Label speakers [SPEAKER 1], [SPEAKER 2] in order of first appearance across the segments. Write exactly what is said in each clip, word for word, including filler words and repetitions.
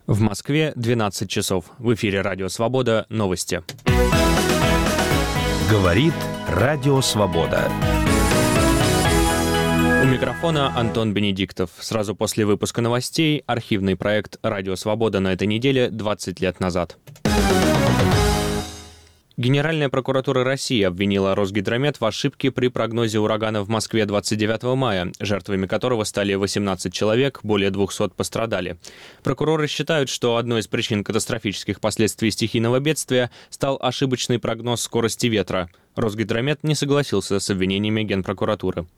[SPEAKER 1] В Москве двенадцать часов. В эфире «Радио Свобода». Новости.
[SPEAKER 2] Говорит «Радио Свобода».
[SPEAKER 1] У микрофона Антон Бенедиктов. Сразу после выпуска новостей архивный проект «Радио Свобода» на этой неделе двадцать лет назад. Генеральная прокуратура России обвинила Росгидромет в ошибке при прогнозе урагана в Москве двадцать девятого мая, жертвами которого стали восемнадцать человек, более двухсот пострадали. Прокуроры считают, что одной из причин катастрофических последствий стихийного бедствия стал ошибочный прогноз скорости ветра. Росгидромет не согласился с обвинениями Генпрокуратуры.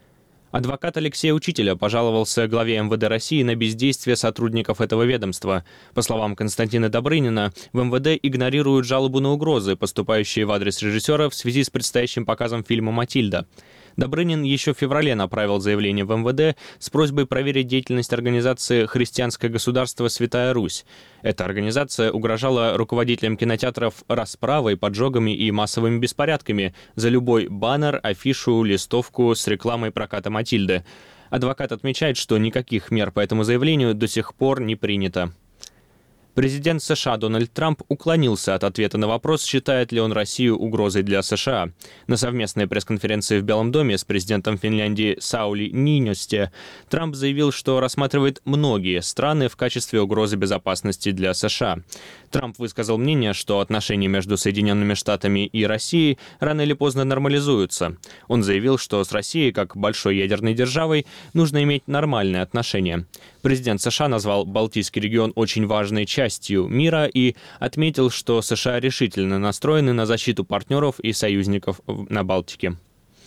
[SPEAKER 1] Адвокат Алексея Учителя пожаловался главе эм вэ дэ России на бездействие сотрудников этого ведомства. По словам Константина Добрынина, в эм вэ дэ игнорируют жалобу на угрозы, поступающие в адрес режиссера в связи с предстоящим показом фильма «Матильда». Добрынин еще в феврале направил заявление в эм вэ дэ с просьбой проверить деятельность организации «Христианское государство Святая Русь». Эта организация угрожала руководителям кинотеатров расправой, поджогами и массовыми беспорядками за любой баннер, афишу, листовку с рекламой проката «Матильды». Адвокат отмечает, что никаких мер по этому заявлению до сих пор не принято. Президент США Дональд Трамп уклонился от ответа на вопрос, считает ли он Россию угрозой для США. На совместной пресс-конференции в Белом доме с президентом Финляндии Саули Ниинисте Трамп заявил, что рассматривает многие страны в качестве угрозы безопасности для США. Трамп высказал мнение, что отношения между Соединенными Штатами и Россией рано или поздно нормализуются. Он заявил, что с Россией, как большой ядерной державой, нужно иметь нормальные отношения. Президент США назвал Балтийский регион очень важной частью мира и отметил, что США решительно настроены на защиту партнеров и союзников на Балтике.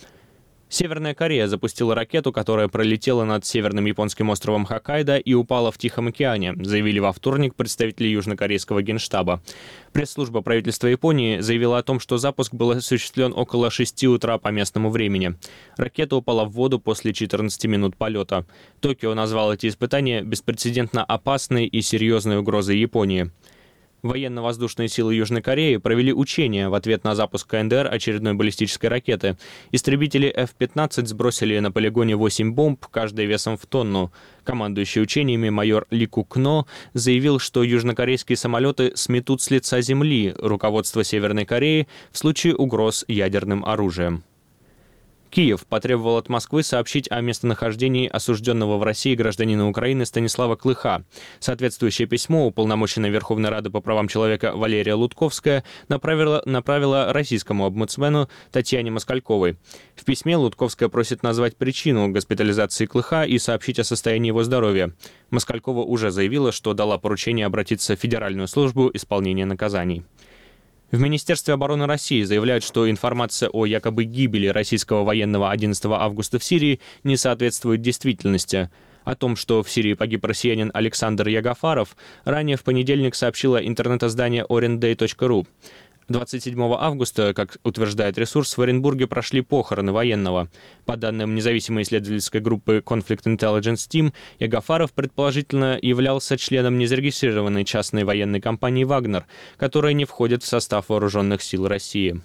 [SPEAKER 1] Северная Корея запустила ракету, которая пролетела над северным японским островом Хоккайдо и упала в Тихом океане, заявили во вторник представители южнокорейского генштаба. Пресс-служба правительства Японии заявила о том, что запуск был осуществлен около шести утра по местному времени. Ракета упала в воду после четырнадцати минут полета. Токио назвал эти испытания беспрецедентно опасной и серьезной угрозой Японии. Военно-воздушные силы Южной Кореи провели учения в ответ на запуск ка эн дэ эр очередной баллистической ракеты. Истребители эф пятнадцать сбросили на полигоне восемь бомб, каждая весом в тонну. Командующий учениями майор Ли Кук Но заявил, что южнокорейские самолеты сметут с лица земли руководство Северной Кореи в случае угроз ядерным оружием. Киев потребовал от Москвы сообщить о местонахождении осужденного в России гражданина Украины Станислава Клыха. Соответствующее письмо уполномоченная Верховной Рады по правам человека Валерия Лутковская направила, направила российскому омбудсмену Татьяне Москальковой. В письме Лутковская просит назвать причину госпитализации Клыха и сообщить о состоянии его здоровья. Москалькова уже заявила, что дала поручение обратиться в Федеральную службу исполнения наказаний. В Министерстве обороны России заявляют, что информация о якобы гибели российского военного одиннадцатого августа в Сирии не соответствует действительности. О том, что в Сирии погиб россиянин Александр Ягафаров, ранее в понедельник сообщило интернет-издание оренday точка ру. двадцать седьмого августа, как утверждает ресурс, в Оренбурге прошли похороны военного. По данным независимой исследовательской группы Conflict Intelligence Team, Ягафаров предположительно являлся членом незарегистрированной частной военной компании «Вагнер», которая не входит в состав вооруженных сил России.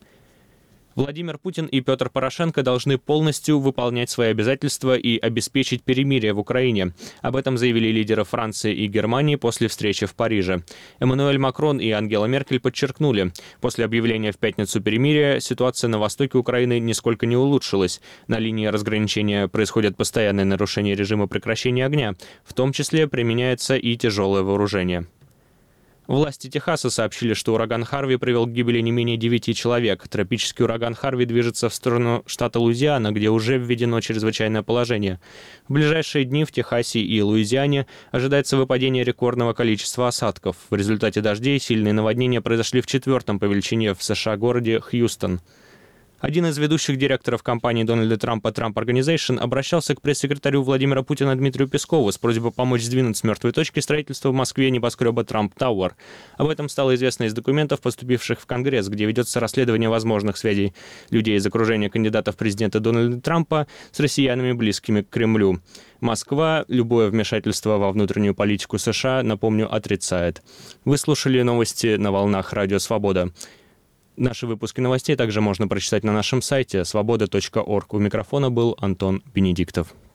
[SPEAKER 1] Владимир Путин и Петр Порошенко должны полностью выполнять свои обязательства и обеспечить перемирие в Украине. Об этом заявили лидеры Франции и Германии после встречи в Париже. Эммануэль Макрон и Ангела Меркель подчеркнули, после объявления в пятницу перемирия ситуация на востоке Украины нисколько не улучшилась. На линии разграничения происходят постоянные нарушения режима прекращения огня, в том числе применяется и тяжелое вооружение. Власти Техаса сообщили, что ураган Харви привел к гибели не менее девяти человек. Тропический ураган Харви движется в сторону штата Луизиана, где уже введено чрезвычайное положение. В ближайшие дни в Техасе и Луизиане ожидается выпадение рекордного количества осадков. В результате дождей сильные наводнения произошли в четвертом по величине в США городе Хьюстон. Один из ведущих директоров компании Дональда Трампа Trump Organization обращался к пресс-секретарю Владимира Путина Дмитрию Пескову с просьбой помочь сдвинуть с мертвой точки строительства в Москве небоскреба Trump Tower. Об этом стало известно из документов, поступивших в Конгресс, где ведется расследование возможных связей людей из окружения кандидата в президенты Дональда Трампа с россиянами, близкими к Кремлю. Москва любое вмешательство во внутреннюю политику США, напомню, отрицает. Вы слушали новости на волнах «Радио Свобода». Наши выпуски новостей также можно прочитать на нашем сайте свобода точка орг. У микрофона был Антон Бенедиктов.